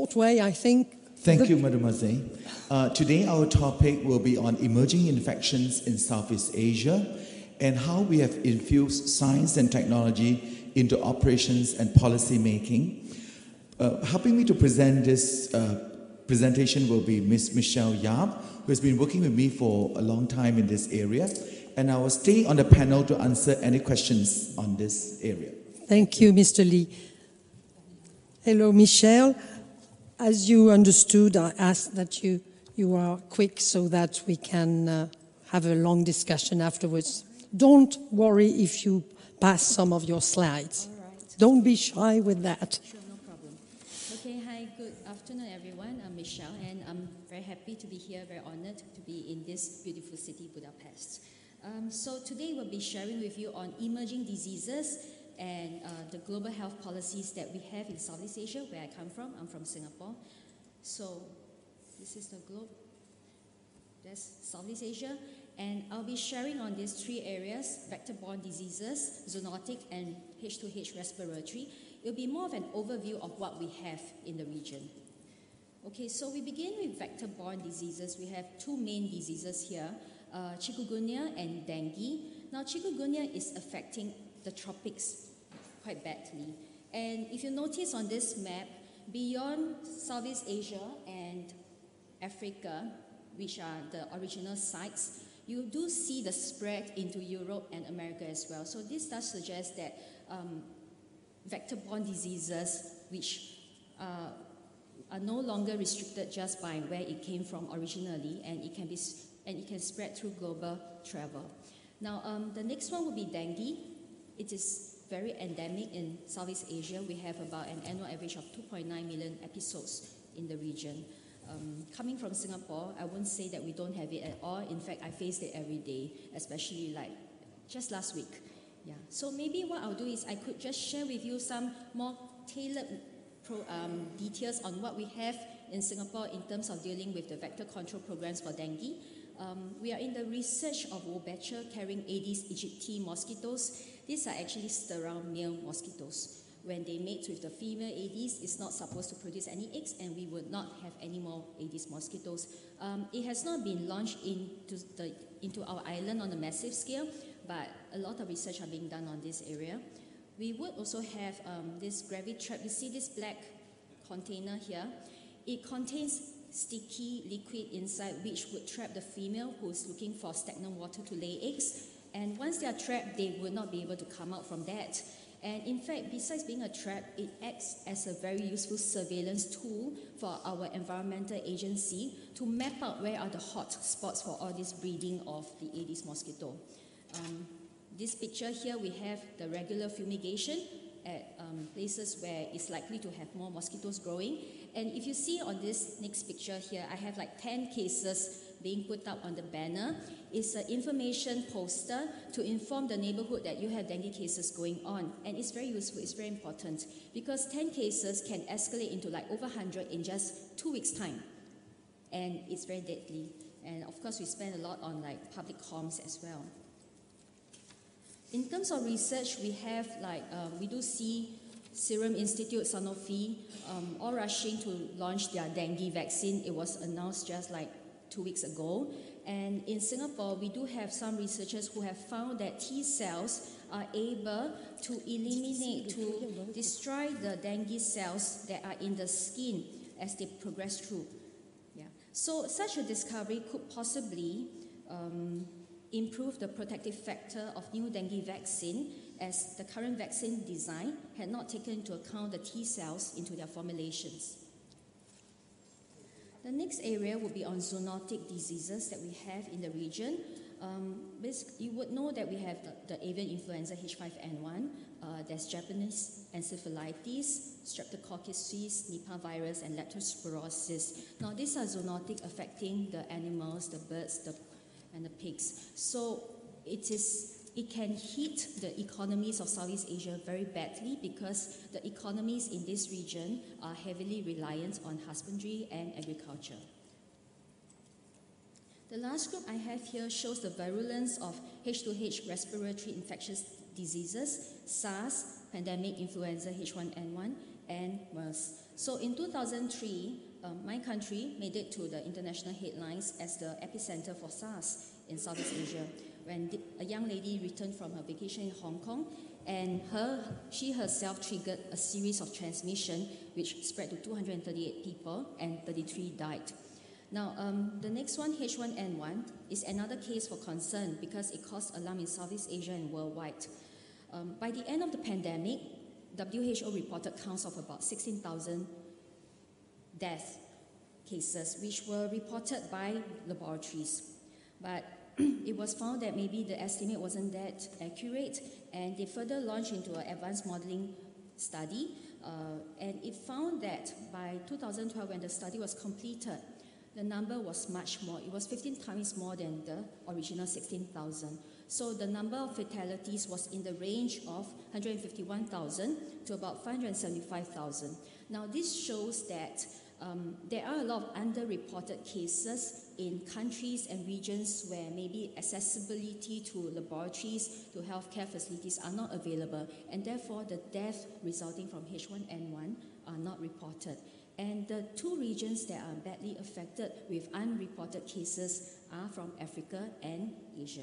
short way, I think. Thank you, Mademoiselle. Today our topic will be on emerging infections in Southeast Asia and how we have infused science and technology into operations and policy making. Helping me to present this presentation will be Ms. Michelle Yap, who has been working with me for a long time in this area, and I will stay on the panel to answer any questions on this area. Thank you, Mr. Lee. Hello, Michelle. As you understood, I asked that you are quick so that we can have a long discussion afterwards. Don't worry if you pass some of your slides. All right. Don't be shy with that. Sure, no problem. Okay, hi, good afternoon, everyone. I'm Michelle, and I'm very happy to be here, very honored to be in this beautiful city, Budapest. So today we'll be sharing with you on emerging diseases and the global health policies that we have in Southeast Asia, where I come from. I'm from Singapore. So this is the globe. That's Southeast Asia. And I'll be sharing on these three areas: vector-borne diseases, zoonotic, and H2H respiratory. It'll be more of an overview of what we have in the region. Okay, so we begin with vector-borne diseases. We have two main diseases here, chikungunya and dengue. Now, chikungunya is affecting the tropics quite badly. And if you notice on this map, beyond Southeast Asia and Africa, which are the original sites, you do see the spread into Europe and America as well. So this does suggest that vector-borne diseases, which are no longer restricted just by where it came from originally, and it can spread through global travel. Now, the next one will be dengue. It is very endemic in Southeast Asia. We have about an annual average of 2.9 million episodes in the region. Coming from Singapore, I won't say that we don't have it at all. In fact, I face it every day, especially like just last week. Yeah. So maybe what I'll do is I could just share with you some more tailored details on what we have in Singapore in terms of dealing with the vector control programs for dengue. We are in the research of Wolbachia carrying Aedes aegypti mosquitoes. These are actually sterile male mosquitoes. When they mate with the female Aedes, it's not supposed to produce any eggs, and we would not have any more Aedes mosquitoes. It has not been launched into our island on a massive scale, but a lot of research are being done on this area. We would also have this Gravitrap. You see this black container here? It contains sticky liquid inside, which would trap the female who's looking for stagnant water to lay eggs. And once they are trapped, they will not be able to come out from that. And in fact, besides being a trap, it acts as a very useful surveillance tool for our environmental agency to map out where are the hot spots for all this breeding of the Aedes mosquito. This picture here, we have the regular fumigation at places where it's likely to have more mosquitoes growing. And if you see on this next picture here, I have like 10 cases being put up on the banner. It's an information poster to inform the neighborhood that you have dengue cases going on. And it's very useful, it's very important, because 10 cases can escalate into like over 100 in just 2 weeks' time. And it's very deadly. And of course, we spend a lot on like public comms as well. In terms of research, we have we do see Serum Institute, Sanofi, all rushing to launch their dengue vaccine. It was announced just like 2 weeks ago. And in Singapore, we do have some researchers who have found that T cells are able to eliminate, to destroy the dengue cells that are in the skin as they progress through. Yeah. So such a discovery could possibly improve the protective factor of new dengue vaccine, as the current vaccine design had not taken into account the T cells into their formulations. The next area will be on zoonotic diseases that we have in the region. You would know that we have the avian influenza H5N1, there's Japanese encephalitis, streptococcus suis, Nipah virus, and leptospirosis. Now, these are zoonotic, affecting the animals, the birds, and the pigs. So it can hit the economies of Southeast Asia very badly, because the economies in this region are heavily reliant on husbandry and agriculture. The last group I have here shows the virulence of H2H respiratory infectious diseases, SARS, pandemic influenza H1N1, and MERS. So in 2003, my country made it to the international headlines as the epicenter for SARS in Southeast Asia, when a young lady returned from her vacation in Hong Kong, and she herself triggered a series of transmission which spread to 238 people and 33 died. Now, the next one, H1N1, is another case for concern because it caused alarm in Southeast Asia and worldwide. By the end of the pandemic, WHO reported counts of about 16,000 death cases, which were reported by laboratories. But it was found that maybe the estimate wasn't that accurate, and they further launched into an advanced modeling study, and it found that by 2012, when the study was completed, the number was much more. It was 15 times more than the original 16,000. So the number of fatalities was in the range of 151,000 to about 575,000. Now this shows that there are a lot of underreported cases in countries and regions where maybe accessibility to laboratories, to healthcare facilities are not available, and therefore the death resulting from H1N1 are not reported. And the two regions that are badly affected with unreported cases are from Africa and Asia.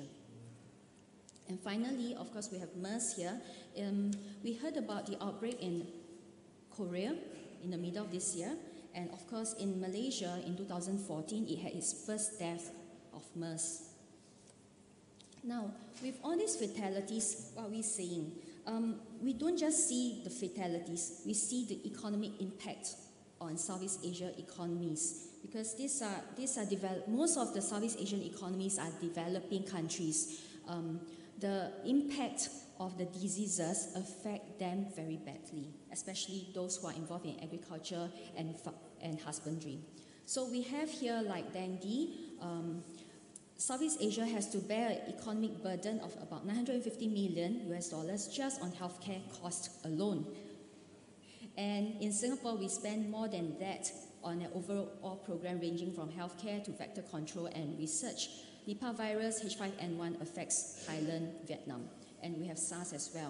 And finally, of course, we have MERS here. We heard about the outbreak in Korea in the middle of this year. And of course, in Malaysia in 2014, it had its first death of MERS. Now, with all these fatalities, what are we saying? We don't just see the fatalities, we see the economic impact on Southeast Asia economies, because most of the Southeast Asian economies are developing countries. The impact of the diseases affect them very badly, especially those who are involved in agriculture and husbandry. So we have here like dengue. Southeast Asia has to bear an economic burden of about $950 million just on healthcare costs alone. And in Singapore, we spend more than that on an overall program ranging from healthcare to vector control and research. Nipah virus H5N1 affects Thailand, Vietnam, and we have SARS as well.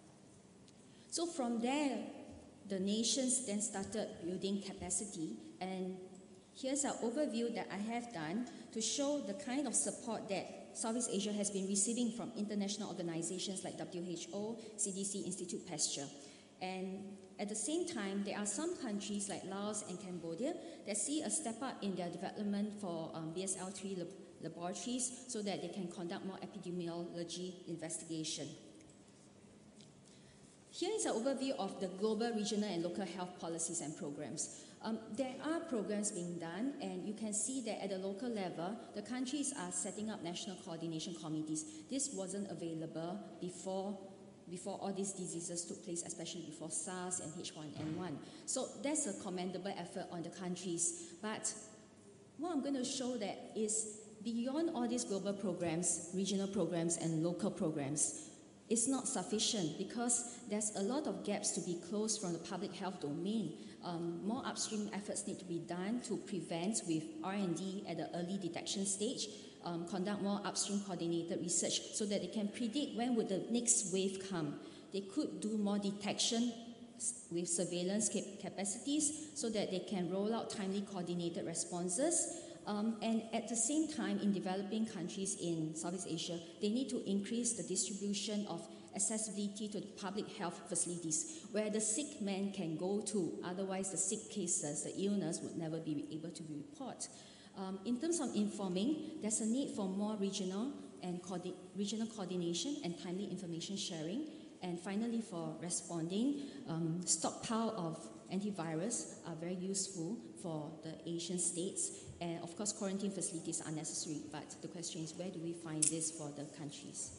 So from there, the nations then started building capacity, and here's an overview that I have done to show the kind of support that Southeast Asia has been receiving from international organizations like WHO, CDC, Institute Pasteur. And at the same time, there are some countries like Laos and Cambodia that see a step up in their development for BSL-3 laboratories so that they can conduct more epidemiology investigation. Here is an overview of the global, regional, and local health policies and programs. There are programs being done, and you can see that at the local level, the countries are setting up national coordination committees. This wasn't available before all these diseases took place, especially before SARS and H1N1. So that's a commendable effort on the countries. But what I'm going to show that is beyond all these global programs, regional programs, and local programs, it's not sufficient because there's a lot of gaps to be closed from the public health domain. More upstream efforts need to be done to prevent with R&D at the early detection stage, conduct more upstream coordinated research so that they can predict when would the next wave come. They could do more detection with surveillance capacities so that they can roll out timely coordinated responses. And at the same time, in developing countries in Southeast Asia, they need to increase the distribution of accessibility to the public health facilities where the sick man can go to. Otherwise, the sick cases, the illness would never be able to be reported. In terms of informing, there's a need for more regional coordination and timely information sharing. And finally, for responding, stockpile of antivirus are very useful for the Asian states. And of course, quarantine facilities are necessary. But the question is, where do we find this for the countries?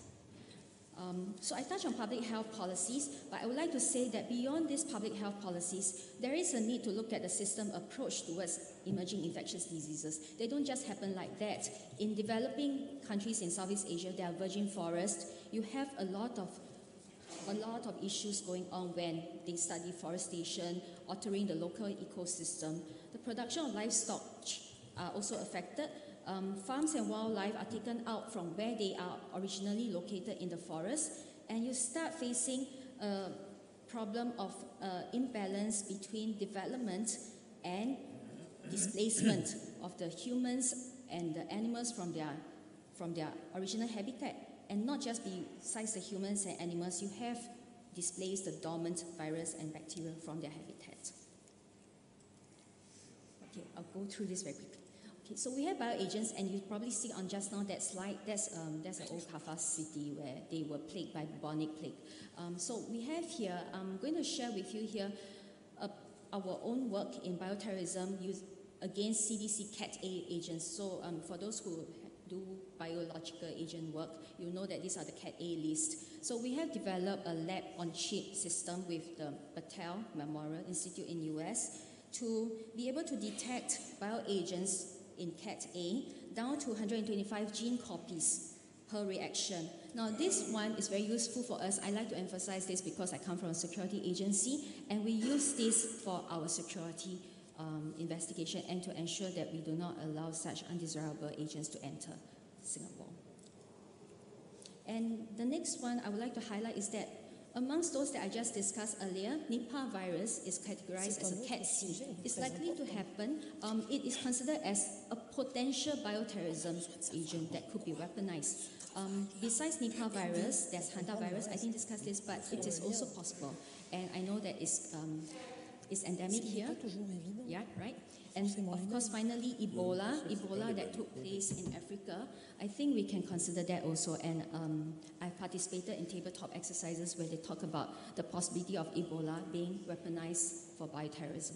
So I touched on public health policies, but I would like to say that beyond these public health policies, there is a need to look at the system approach towards emerging infectious diseases. They don't just happen like that. In developing countries in Southeast Asia, there are virgin forests. You have a lot of issues going on when they study forestation, altering the local ecosystem. The production of livestock are also affected. Farms and wildlife are taken out from where they are originally located in the forest, and you start facing problem of imbalance between development and displacement of the humans and the animals from their original habitat. And not just besides the humans and animals, you have displaced the dormant virus and bacteria from their habitat. Okay, I'll go through this very quickly. Okay, so we have bioagents, and you probably see on just now that slide, that's an old Kaffa city where they were plagued by bubonic plague. So we have here, I'm going to share with you here our own work in bioterrorism against CDC Cat A agents. So for those who do biological agent work, you know that these are the Cat A list. So we have developed a lab-on-chip system with the Battelle Memorial Institute in US to be able to detect bioagents in Cat A down to 125 gene copies per reaction. Now this one is very useful for us. I like to emphasize this because I come from a security agency, and we use this for our security investigation and to ensure that we do not allow such undesirable agents to enter Singapore. And the next one I would like to highlight is that amongst those that I just discussed earlier, Nipah virus is categorized as a Cat C. It's likely to happen. It is considered as a potential bioterrorism agent that could be weaponized. Besides Nipah virus, there's hantavirus. I didn't discuss this, but it is also possible. And I know that it's endemic here. Yeah, right? And of course, finally, Ebola that took place in Africa. I think we can consider that also. And I've participated in tabletop exercises where they talk about the possibility of Ebola being weaponized for bioterrorism.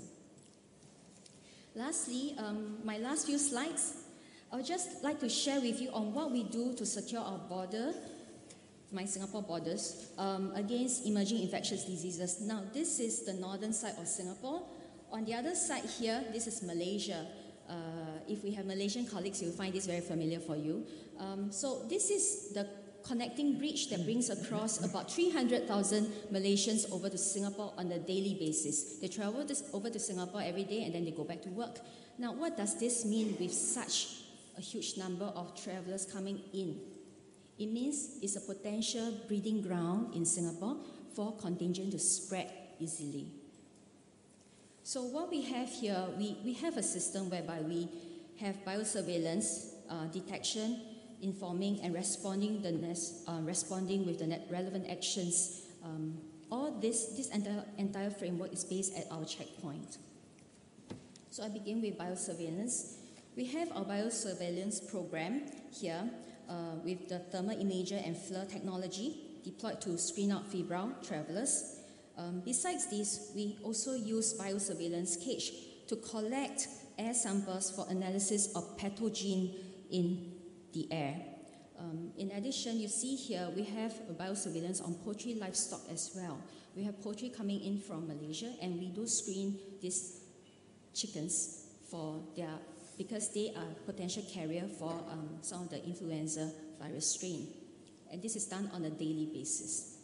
Lastly, my last few slides, I would just like to share with you on what we do to secure our border, my Singapore borders, against emerging infectious diseases. Now, this is the northern side of Singapore. On the other side here, this is Malaysia. If we have Malaysian colleagues, you'll find this very familiar for you. So this is the connecting bridge that brings across about 300,000 Malaysians over to Singapore on a daily basis. They travel over to Singapore every day and then they go back to work. Now, what does this mean with such a huge number of travelers coming in? It means it's a potential breeding ground in Singapore for contagion to spread easily. So what we have here, we have a system whereby we have biosurveillance, detection, informing, and responding with the relevant actions. All this entire framework is based at our checkpoint. So I begin with biosurveillance. We have our biosurveillance program here with the thermal imager and FLIR technology deployed to screen out febrile travelers. Besides this, we also use biosurveillance cage to collect air samples for analysis of pathogen in the air. In addition, you see here we have a biosurveillance on poultry livestock as well. We have poultry coming in from Malaysia, and we do screen these chickens because they are potential carrier for some of the influenza virus strain. And this is done on a daily basis.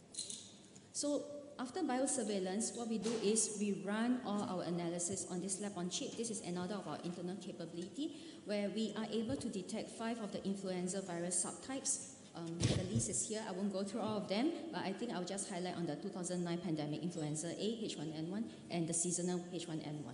So after biosurveillance, what we do is we run all our analysis on this lab-on-chip. This is another of our internal capability where we are able to detect 5 of the influenza virus subtypes. The list is here. I won't go through all of them, but I think I'll just highlight on the 2009 pandemic influenza A, H1N1, and the seasonal H1N1.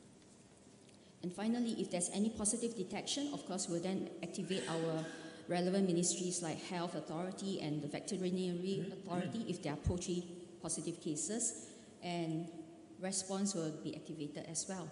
And finally, if there's any positive detection, of course, we'll then activate our relevant ministries like Health Authority and the Veterinary Authority if there are poultry positive cases, and response will be activated as well.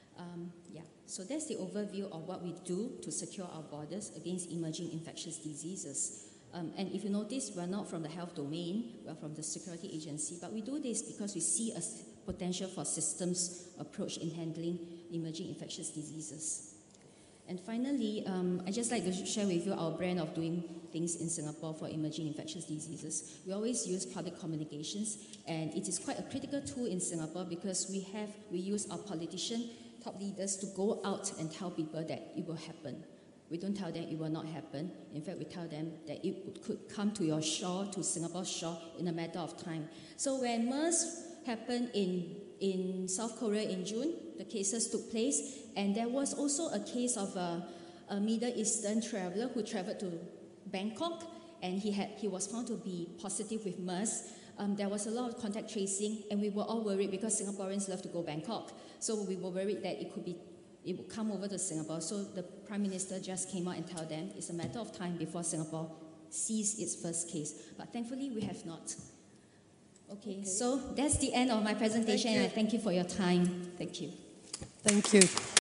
So that's the overview of what we do to secure our borders against emerging infectious diseases. And if you notice, we're not from the health domain, we're from the security agency, but we do this because we see a potential for systems approach in handling emerging infectious diseases. And finally, I'd just like to share with you our brand of doing things in Singapore for emerging infectious diseases. We always use public communications, and it is quite a critical tool in Singapore because we use our politicians, top leaders to go out and tell people that it will happen. We don't tell them it will not happen. In fact, we tell them that it could come to your shore, to Singapore's shore, in a matter of time. So when MERS happened in South Korea in June, the cases took place, and there was also a case of a Middle Eastern traveler who traveled to Bangkok, and he was found to be positive with MERS there was a lot of contact tracing, and we were all worried because Singaporeans love to go Bangkok. So we were worried that it would come over to Singapore. So the Prime Minister just came out and told them it's a matter of time before Singapore sees its first case. But thankfully, we have not. Okay, so that's the end of my presentation, and I thank you for your time. Thank you. Thank you.